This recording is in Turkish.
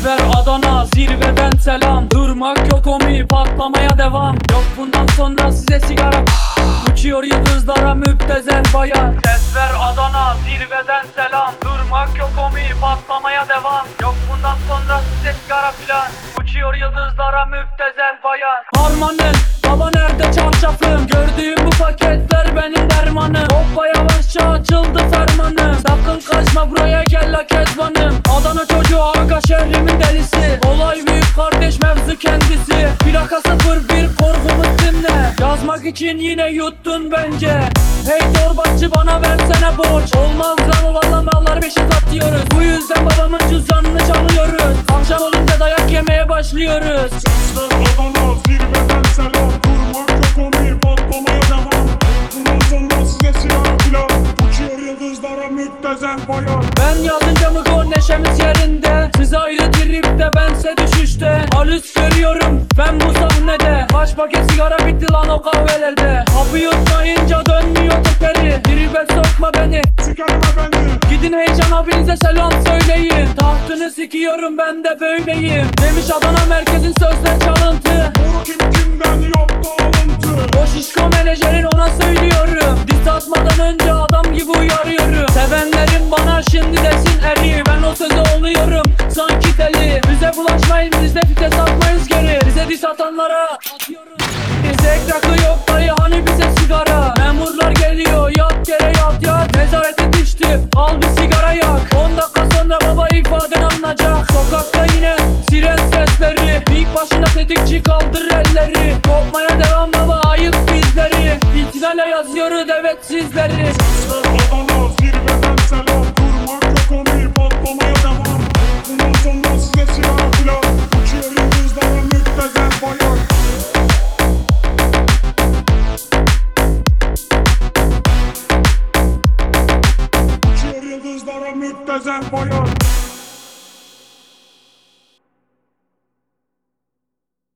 ver Adana, zirveden selam. Durmak yok omi, patlamaya devam. Yok bundan sonra size sigara. Uçuyor yıldızlara müptezel bayan. Ses ver Adana, zirveden selam. Durmak yok omi, patlamaya devam. Yok bundan sonra size sigara filan. Uçuyor yıldızlara müptezel bayan. Harmanın, baba nerede çarşafım? Gördüğüm bu paketler benim dermanım. Hoppa yavaşça açıldı fermanım. Sakın kaçma buraya gel la kezbanım. Adana çocuğu aga şehrimin delisi. Olay büyük kardeş mevzu kendisi. Plaka 01 korkumuz dinle. Yazmak için yine yuttun bence. Hey torbacı bana versene borç. Olmaz lan valla mallar beşik atıyoruz. Bu yüzden babamın cüzdanını çalıyoruz. Akşam olunca dayak yemeye başlıyoruz. Sesler Adana, zirveden selam. Durmak yok omi, patlamaya devam. Bundan sonra size silah filan. Uçuyor yıldızlara müptezel bayan. Ben yazınca mı gol neşemiz yerinde. Siz ayrı tripte bense düşüşte. Halüs görüyorum ben bu sahnede. Kaç paket sigara bitti lan o kahvelerde. Hapı yutmayınca dönmüyor tekeri. Tribe sokma beni, Sikerme beni. gidin heyecan abinize selam söyleyin. Tahtını sikiyorum ben de böyleyim. Demiş Adana merkezin sözler çalıntı. Boru kimden yaptı alıntı. O şişko menajerin ona söylüyorum. Diss atmadan önce adam gibi uyarıyorum. Sevenlerim bana şimdi desin eri. Ben o söze oluyorum sanki deli. Bize bulaşmayın biz de vites atmayız geri. Bize diss atanlara atıyoruz. Zek rakı yok dayı hani bize sigara. Memurlar geliyor yat yere yat yat. Nezarete düştü al bir sigara yak. 10 dakika sonra baba ifaden alınacak. Sokakta yine siren sesleri. İlk başına tetikçi kaldır elleri. Kopmaya devam baba ayıp bizleri. İhtilale yazıyoruz evet sizleri. Sesler Adana, zirveden selam. Durmak yok omi, patlamaya devam. Bundan sonra size silah filan. Uçuyor yıldızlara müptezel bayan. Uçuyor yıldızlara müptezel bayan.